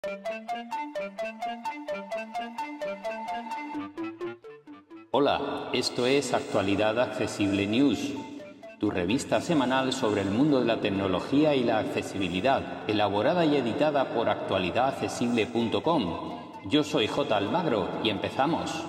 Hola, esto es Actualidad Accesible News, tu revista semanal sobre el mundo de la tecnología y la accesibilidad, elaborada y editada por actualidadaccesible.com. Yo soy J. Almagro y empezamos.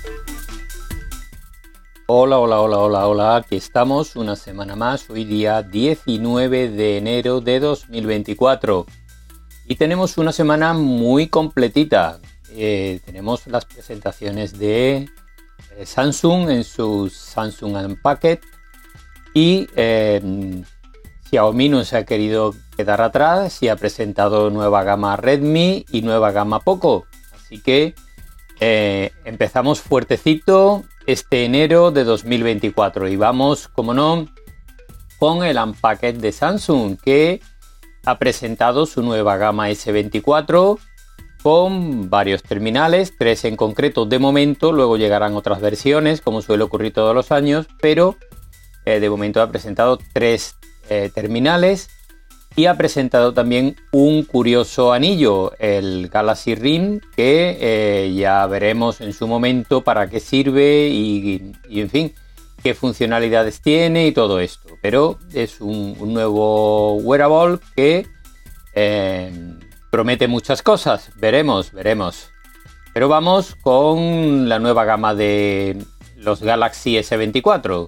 Hola, aquí estamos una semana más, hoy día 19 de enero de 2024 y tenemos una semana muy completita. Tenemos las presentaciones de Samsung en sus Samsung Unpacked y Xiaomi no se ha querido quedar atrás y ha presentado nueva gama Redmi y nueva gama Poco, así que empezamos fuertecito este enero de 2024 y vamos, como no, con el Unpacked de Samsung, que ha presentado su nueva gama S24 con varios terminales, 3 en concreto de momento, luego llegarán otras versiones como suele ocurrir todos los años, pero de momento ha presentado 3 terminales y ha presentado también un curioso anillo, el Galaxy Ring, que ya veremos en su momento para qué sirve y en fin, qué funcionalidades tiene y todo esto. Pero es un nuevo wearable que promete muchas cosas, veremos. Pero vamos con la nueva gama de los Galaxy S24.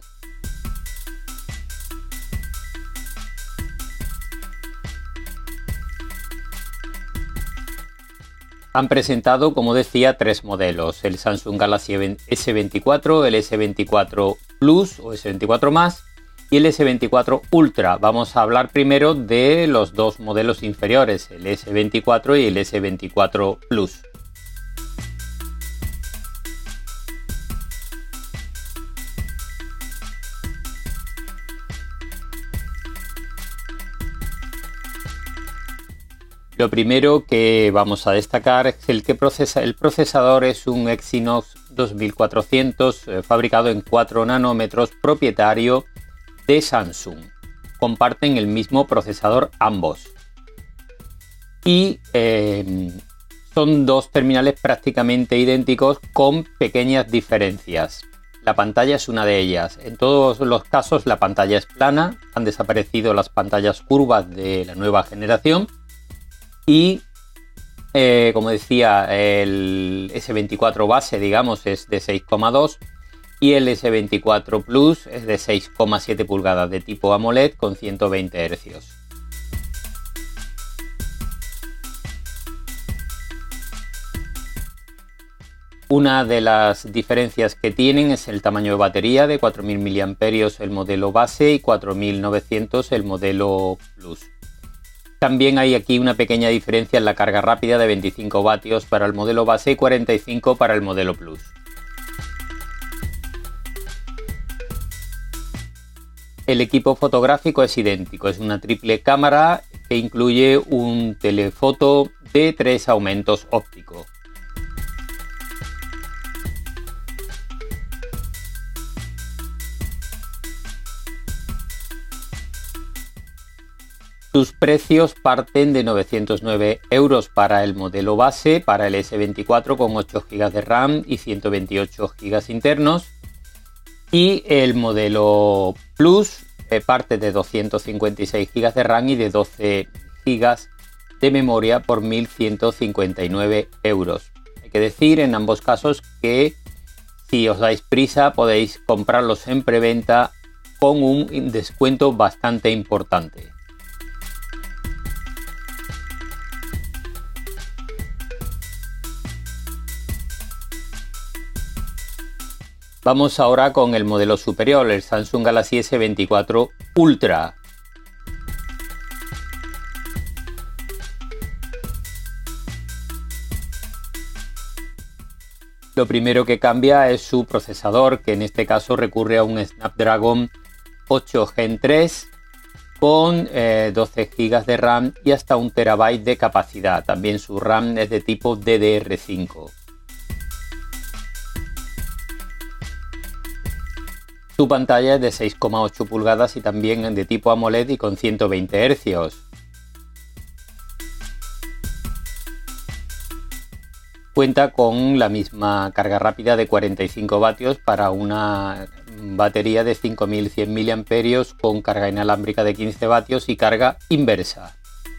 Han presentado, como decía, 3 modelos, el Samsung Galaxy S24, el S24 Plus o S24 Más y el S24 Ultra. Vamos a hablar primero de los 2 modelos inferiores, el S24 y el S24 Plus. Lo primero que vamos a destacar es el procesador es un Exynos 2400 fabricado en 4 nanómetros propietario de Samsung. Comparten el mismo procesador ambos. Y son 2 terminales prácticamente idénticos con pequeñas diferencias. La pantalla es una de ellas. En todos los casos la pantalla es plana, han desaparecido las pantallas curvas de la nueva generación. Y como decía, el S24 base, digamos, es de 6,2 y el S24 Plus es de 6,7 pulgadas de tipo AMOLED con 120 Hz. Una de las diferencias que tienen es el tamaño de batería de 4000 mAh el modelo base y 4900 el modelo Plus. También hay aquí una pequeña diferencia en la carga rápida de 25 vatios para el modelo base y 45 para el modelo Plus. El equipo fotográfico es idéntico, es una triple cámara que incluye un telefoto de 3 aumentos ópticos. Sus precios parten de 909 € para el modelo base, para el S24 con 8 GB de RAM y 128 GB internos. Y el modelo Plus parte de 256 GB de RAM y de 12 GB de memoria por 1.159 €. Hay que decir en ambos casos que si os dais prisa podéis comprarlos en preventa con un descuento bastante importante. Vamos ahora con el modelo superior, el Samsung Galaxy S24 Ultra. Lo primero que cambia es su procesador, que en este caso recurre a un Snapdragon 8 Gen 3 con 12 GB de RAM y hasta 1 TB de capacidad. También su RAM es de tipo DDR5. Su pantalla es de 6,8 pulgadas y también de tipo AMOLED y con 120 Hz. cuenta con la misma carga rápida de 45 vatios para una batería de 5100 mAh con carga inalámbrica de 15 vatios y carga inversa.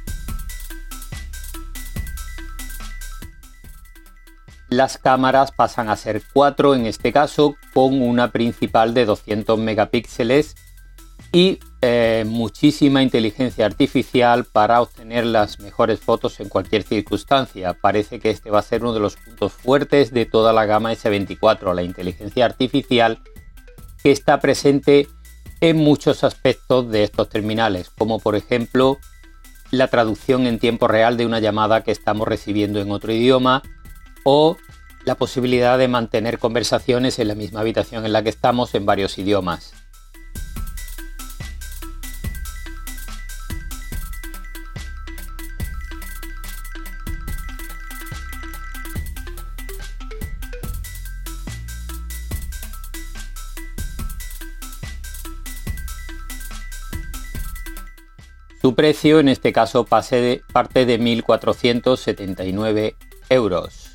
Las cámaras pasan a ser 4 en este caso, con una principal de 200 megapíxeles y muchísima inteligencia artificial para obtener las mejores fotos en cualquier circunstancia. Parece que este va a ser uno de los puntos fuertes de toda la gama S24, la inteligencia artificial que está presente en muchos aspectos de estos terminales, como por ejemplo la traducción en tiempo real de una llamada que estamos recibiendo en otro idioma, o la posibilidad de mantener conversaciones en la misma habitación en la que estamos en varios idiomas. Su precio en este caso parte de 1.479 euros.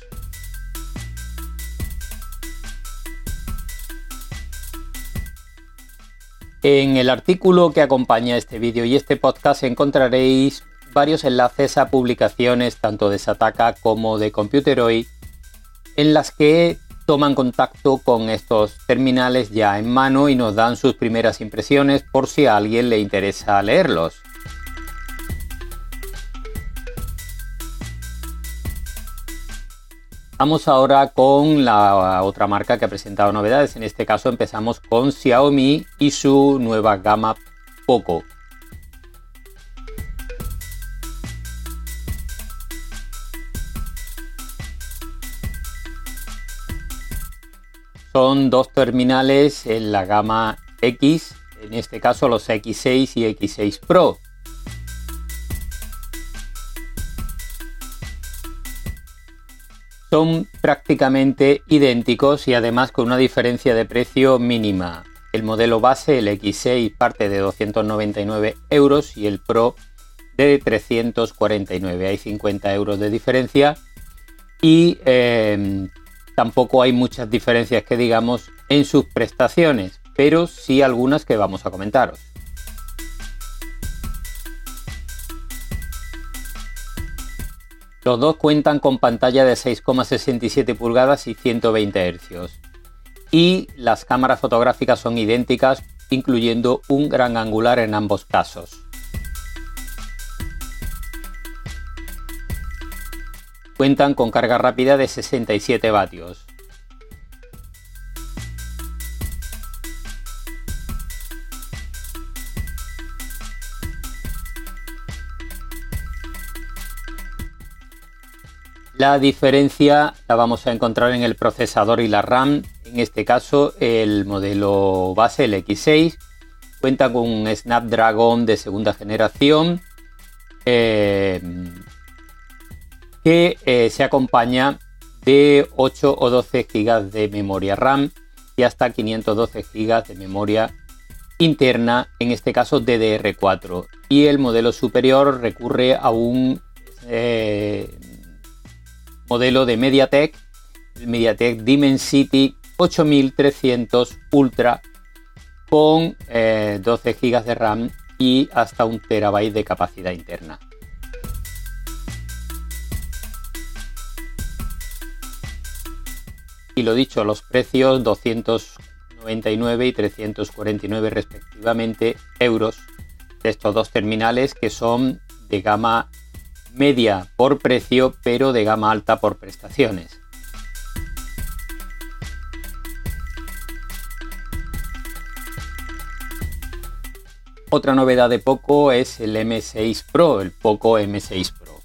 En el artículo que acompaña este vídeo y este podcast encontraréis varios enlaces a publicaciones tanto de Sataka como de Computeroi en las que toman contacto con estos terminales ya en mano y nos dan sus primeras impresiones por si a alguien le interesa leerlos. Vamos ahora con la otra marca que ha presentado novedades. En este caso empezamos con Xiaomi y su nueva gama Poco. Son dos terminales en la gama X, en este caso los X6 y X6 Pro. Son prácticamente idénticos y además con una diferencia de precio mínima. El modelo base, el X6, parte de 299 euros y el Pro de 349. Hay 50 euros de diferencia y tampoco hay muchas diferencias que digamos en sus prestaciones, pero sí algunas que vamos a comentaros. Los dos cuentan con pantalla de 6,67 pulgadas y 120 Hz. Y las cámaras fotográficas son idénticas, incluyendo un gran angular en ambos casos. Cuentan con carga rápida de 67 vatios. La diferencia la vamos a encontrar en el procesador y la RAM. En este caso, el modelo base, el X6, cuenta con un Snapdragon de segunda generación que se acompaña de 8 o 12 GB de memoria RAM y hasta 512 GB de memoria interna, en este caso DDR4. Y el modelo superior recurre a un modelo de MediaTek, el MediaTek Dimensity 8300 Ultra con 12 GB de RAM y hasta 1 TB de capacidad interna. Y lo dicho, los precios 299 y 349 respectivamente euros de estos dos terminales, que son de gama media por precio, pero de gama alta por prestaciones. Otra novedad de Poco es el M6 Pro, el Poco M6 Pro.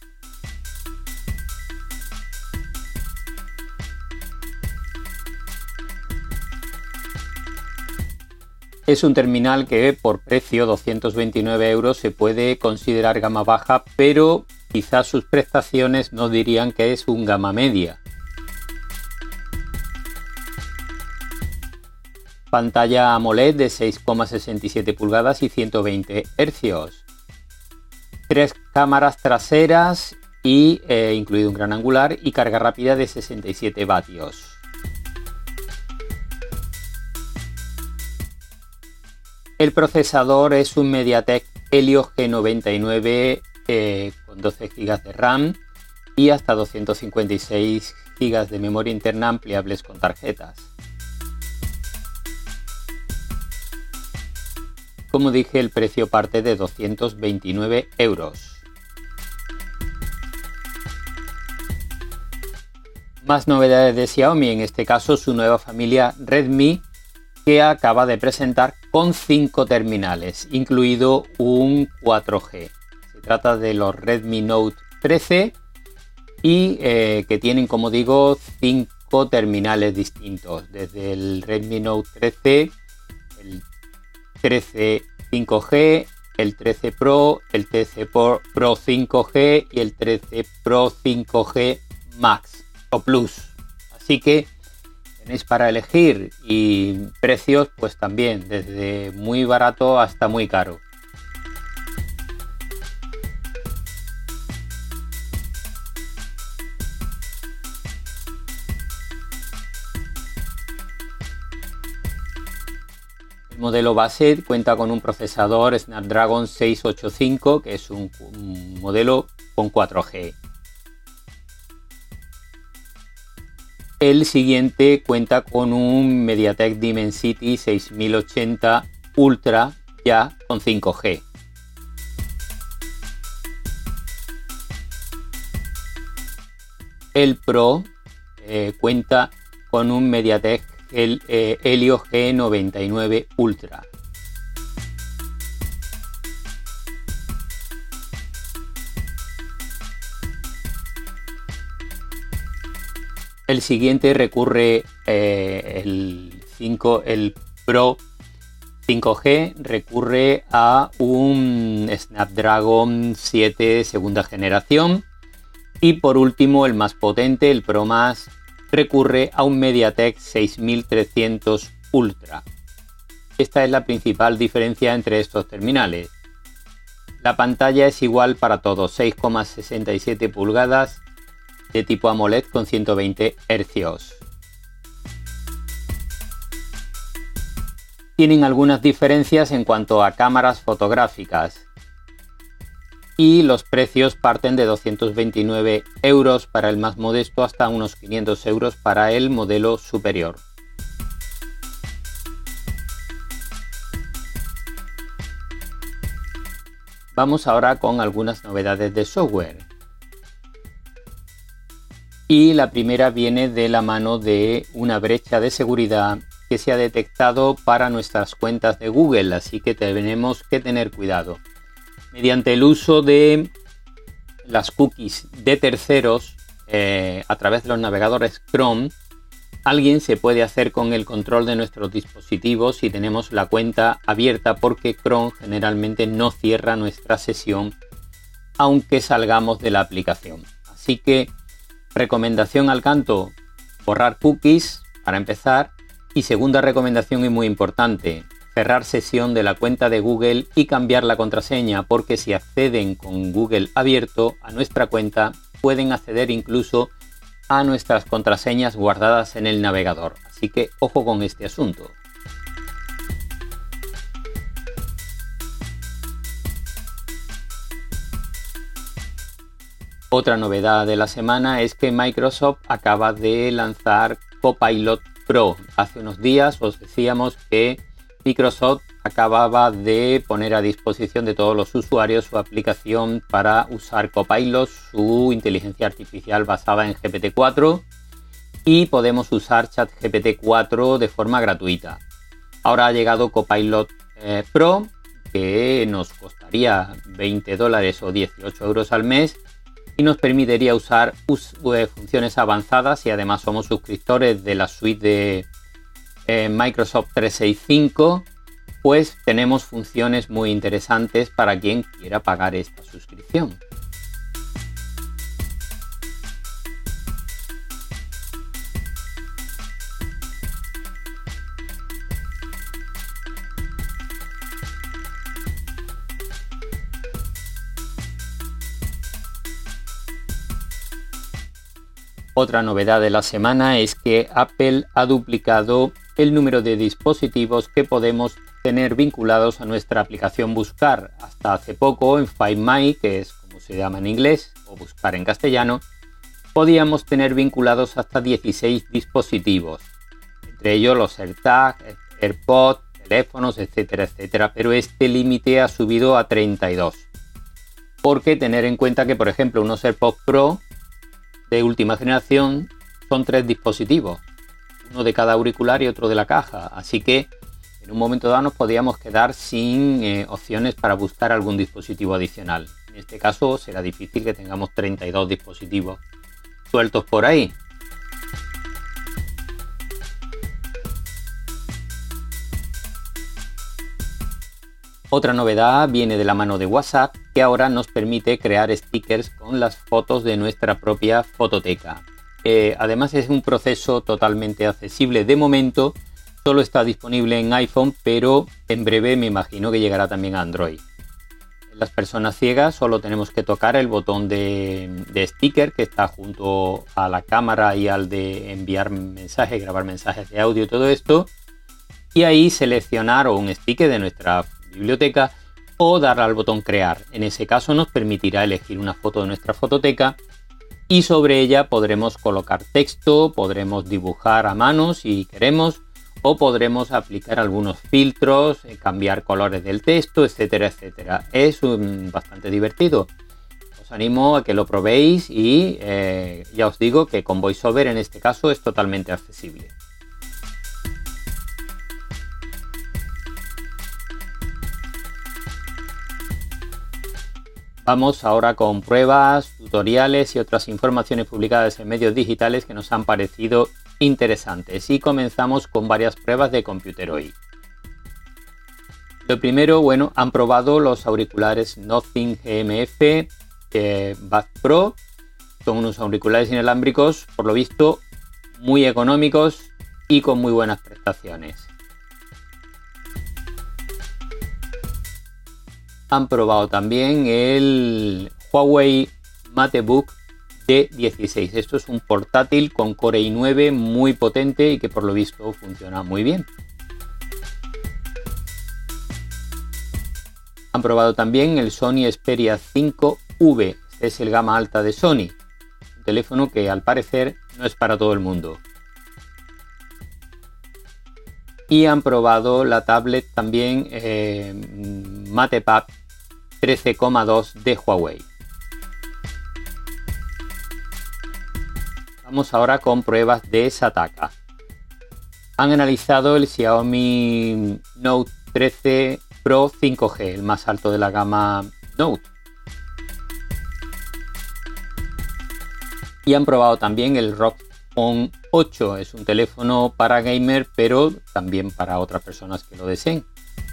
Es un terminal que por precio 229 euros se puede considerar gama baja, pero quizás sus prestaciones nos dirían que es un gama media. Pantalla AMOLED de 6,67 pulgadas y 120 Hz. 3 cámaras traseras y incluido un gran angular y carga rápida de 67 vatios. El procesador es un MediaTek Helio G99 con 12 GB de RAM y hasta 256 GB de memoria interna ampliables con tarjetas. Como dije, el precio parte de 229 euros. Más novedades de Xiaomi, en este caso su nueva familia Redmi, que acaba de presentar con 5 terminales, incluido un 4G. Se trata de los Redmi Note 13 y que tienen, como digo, 5 terminales distintos, desde el Redmi Note 13, el 13 5G, el 13 Pro, el 13 Pro 5G y el 13 Pro 5G Max o Plus. Así que tenéis para elegir, y precios pues también desde muy barato hasta muy caro. El modelo base cuenta con un procesador Snapdragon 685, que es un modelo con 4G. El siguiente cuenta con un MediaTek Dimensity 6080 Ultra ya con 5G. El Pro cuenta con un MediaTek Helio G99 Ultra. El siguiente recurre el Pro 5G recurre a un Snapdragon 7 segunda generación, y por último el más potente, el Pro Max, recurre a un MediaTek 6300 Ultra. Esta es la principal diferencia entre estos terminales. La pantalla es igual para todos, 6,67 pulgadas de tipo AMOLED con 120 Hz. Tienen algunas diferencias en cuanto a cámaras fotográficas y los precios parten de 229 euros para el más modesto hasta unos 500 euros para el modelo superior. Vamos ahora con algunas novedades de software. Y la primera viene de la mano de una brecha de seguridad que se ha detectado para nuestras cuentas de Google, así que tenemos que tener cuidado. Mediante el uso de las cookies de terceros a través de los navegadores Chrome, alguien se puede hacer con el control de nuestros dispositivos si tenemos la cuenta abierta, porque Chrome generalmente no cierra nuestra sesión aunque salgamos de la aplicación. Así que recomendación al canto: borrar cookies para empezar, y segunda recomendación y muy importante, cerrar sesión de la cuenta de Google y cambiar la contraseña, porque si acceden con Google abierto a nuestra cuenta pueden acceder incluso a nuestras contraseñas guardadas en el navegador. Así que ojo con este asunto. Otra novedad de la semana es que Microsoft acaba de lanzar Copilot Pro. Hace unos días os decíamos que Microsoft acababa de poner a disposición de todos los usuarios su aplicación para usar Copilot, su inteligencia artificial basada en GPT-4, y podemos usar ChatGPT-4 de forma gratuita. Ahora ha llegado Copilot Pro, que nos costaría $20 o 18 euros al mes, y nos permitiría usar funciones avanzadas, y además somos suscriptores de la suite de Microsoft 365, pues tenemos funciones muy interesantes para quien quiera pagar esta suscripción. Otra novedad de la semana es que Apple ha duplicado el número de dispositivos que podemos tener vinculados a nuestra aplicación Buscar. Hasta hace poco en Find My, que es como se llama en inglés, o Buscar en castellano, podíamos tener vinculados hasta 16 dispositivos, entre ellos los AirTag, AirPods, teléfonos, etcétera, etcétera, pero este límite ha subido a 32. Porque tener en cuenta que, por ejemplo, unos AirPods Pro de última generación son 3 dispositivos, uno de cada auricular y otro de la caja, así que en un momento dado nos podíamos quedar sin opciones para buscar algún dispositivo adicional. En este caso será difícil que tengamos 32 dispositivos sueltos por ahí. Otra novedad viene de la mano de WhatsApp, que ahora nos permite crear stickers con las fotos de nuestra propia fototeca. Además es un proceso totalmente accesible. De momento solo está disponible en iPhone, pero en breve me imagino que llegará también a Android. Las personas ciegas solo tenemos que tocar el botón de sticker que está junto a la cámara y al de enviar mensajes, grabar mensajes de audio y todo esto, y ahí seleccionar un sticker de nuestra biblioteca o dar al botón crear. En ese caso nos permitirá elegir una foto de nuestra fototeca y sobre ella podremos colocar texto, podremos dibujar a mano si queremos, o podremos aplicar algunos filtros, cambiar colores del texto, etcétera, etcétera. Es bastante divertido. Os animo a que lo probéis y ya os digo que con VoiceOver en este caso es totalmente accesible. Vamos ahora con pruebas, tutoriales y otras informaciones publicadas en medios digitales que nos han parecido interesantes, y comenzamos con varias pruebas de Computeroid. Lo primero, bueno, han probado los auriculares Nothing GMF Buds Pro. Son unos auriculares inalámbricos, por lo visto, muy económicos y con muy buenas prestaciones. Han probado también el Huawei MateBook D16. Esto es un portátil con Core i9 muy potente y que por lo visto funciona muy bien. Han probado también el Sony Xperia 5V. Este es el gama alta de Sony. Un teléfono que al parecer no es para todo el mundo. Y han probado la tablet también MatePad 13,2 de Huawei. Vamos ahora con pruebas de Sataka. Han analizado el Xiaomi Note 13 Pro 5G, el más alto de la gama Note. Y han probado también el ROG Phone 8. Es un teléfono para gamer, pero también para otras personas que lo deseen.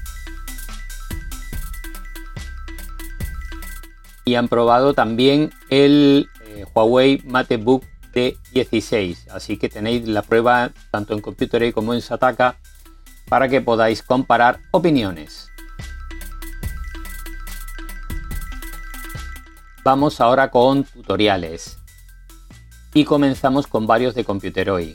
Y han probado también el Huawei MateBook D16. Así que tenéis la prueba tanto en Computeroid como en Sataka para que podáis comparar opiniones. Vamos ahora con tutoriales. Y comenzamos con varios de Computeroid.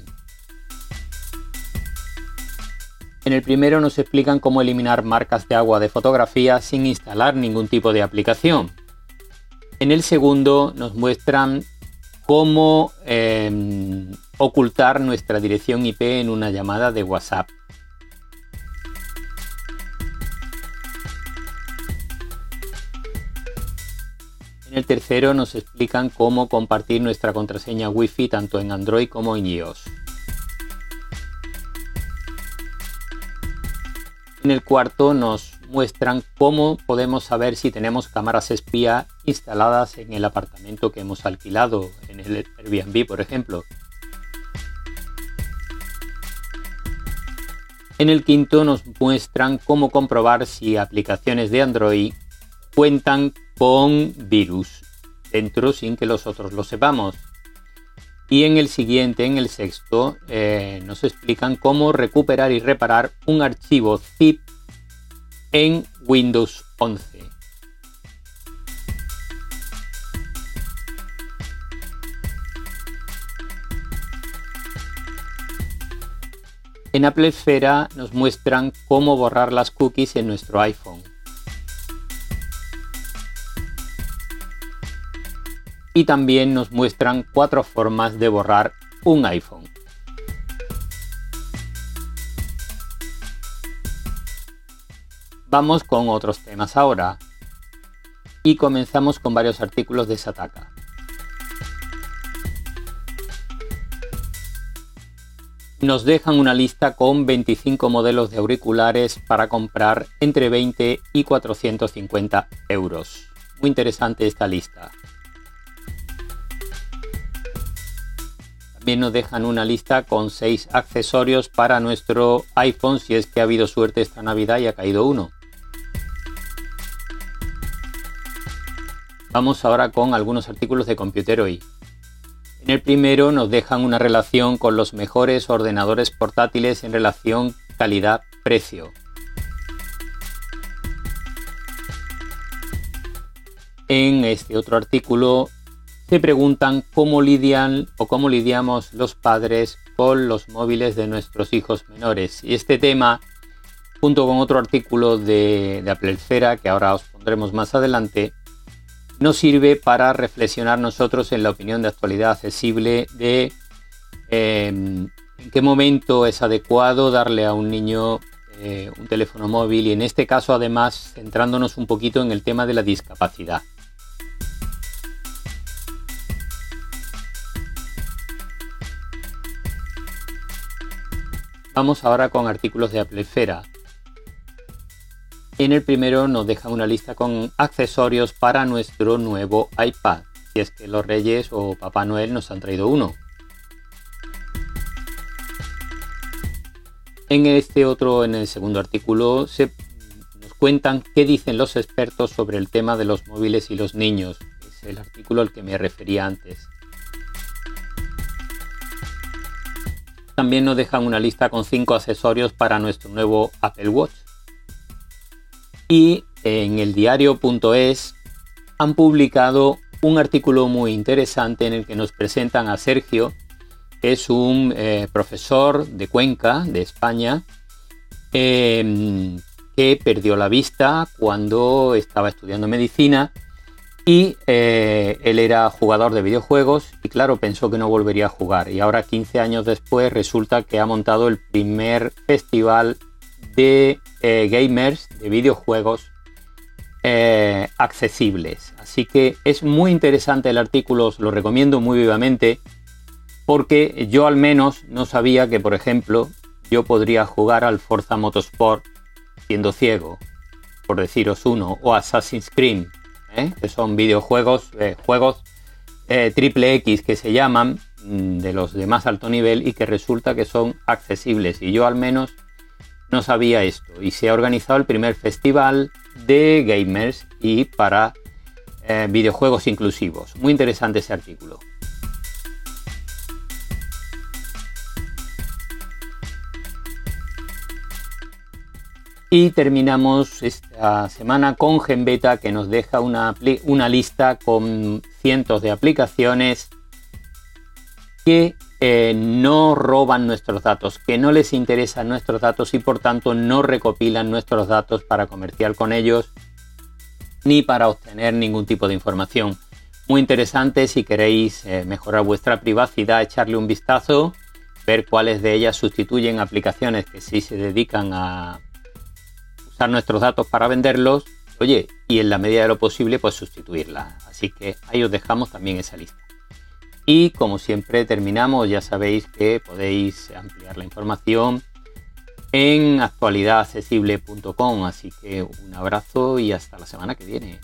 En el primero nos explican cómo eliminar marcas de agua de fotografía sin instalar ningún tipo de aplicación. En el segundo nos muestran cómo ocultar nuestra dirección IP en una llamada de WhatsApp. En el tercero nos explican cómo compartir nuestra contraseña Wi-Fi tanto en Android como en iOS. En el cuarto nos muestran cómo podemos saber si tenemos cámaras espía instaladas en el apartamento que hemos alquilado, en el Airbnb, por ejemplo. En el quinto nos muestran cómo comprobar si aplicaciones de Android cuentan con virus dentro sin que los otros lo sepamos. Y en el siguiente, en el sexto, nos explican cómo recuperar y reparar un archivo zip en Windows 11. En Apple Esfera nos muestran cómo borrar las cookies en nuestro iPhone. Y también nos muestran 4 formas de borrar un iPhone. Vamos con otros temas ahora. Y comenzamos con varios artículos de Sataka. Nos dejan una lista con 25 modelos de auriculares para comprar entre 20 y 450 euros. Muy interesante esta lista. También nos dejan una lista con 6 accesorios para nuestro iPhone si es que ha habido suerte esta Navidad y ha caído uno. Vamos ahora con algunos artículos de Computeroid. En el primero nos dejan una relación con los mejores ordenadores portátiles en relación calidad-precio. En este otro artículo se preguntan cómo lidian o cómo lidiamos los padres con los móviles de nuestros hijos menores. Y este tema, junto con otro artículo de Apple Esfera, que ahora os pondremos más adelante, nos sirve para reflexionar nosotros en la opinión de Actualidad Accesible de en qué momento es adecuado darle a un niño un teléfono móvil y en este caso además centrándonos un poquito en el tema de la discapacidad. Vamos ahora con artículos de Apple Esfera. En el primero nos deja una lista con accesorios para nuestro nuevo iPad, si es que los Reyes o Papá Noel nos han traído uno. En el segundo artículo, nos cuentan qué dicen los expertos sobre el tema de los móviles y los niños. Es el artículo al que me refería antes. También nos dejan una lista con 5 accesorios para nuestro nuevo Apple Watch. Y en el diario.es han publicado un artículo muy interesante en el que nos presentan a Sergio, que es un profesor de Cuenca, de España, que perdió la vista cuando estaba estudiando medicina y él era jugador de videojuegos y claro, pensó que no volvería a jugar y ahora 15 años después resulta que ha montado el primer festival de gamers, de videojuegos accesibles. Así que es muy interesante el artículo, os lo recomiendo muy vivamente, porque yo al menos no sabía que, por ejemplo, yo podría jugar al Forza Motorsport siendo ciego, por deciros uno, o Assassin's Creed, que son videojuegos, juegos triple X que se llaman, de los de más alto nivel y que resulta que son accesibles. Y yo al menos no sabía esto y se ha organizado el primer festival de gamers y para videojuegos inclusivos. Muy interesante ese artículo. Y terminamos esta semana con Genbeta, que nos deja una lista con cientos de aplicaciones que no roban nuestros datos, que no les interesan nuestros datos y por tanto no recopilan nuestros datos para comerciar con ellos ni para obtener ningún tipo de información. Muy interesante si queréis mejorar vuestra privacidad, echarle un vistazo, ver cuáles de ellas sustituyen aplicaciones que sí se dedican a usar nuestros datos para venderlos, oye, y en la medida de lo posible pues sustituirlas. Así que ahí os dejamos también esa lista. Y como siempre terminamos, ya sabéis que podéis ampliar la información en actualidadaccesible.com. Así que un abrazo y hasta la semana que viene.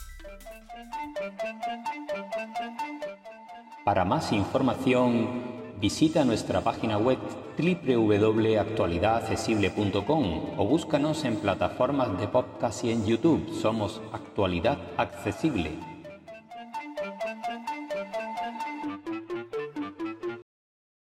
Para más información, visita nuestra página web www.actualidadaccesible.com o búscanos en plataformas de podcast y en YouTube. Somos Actualidad Accesible.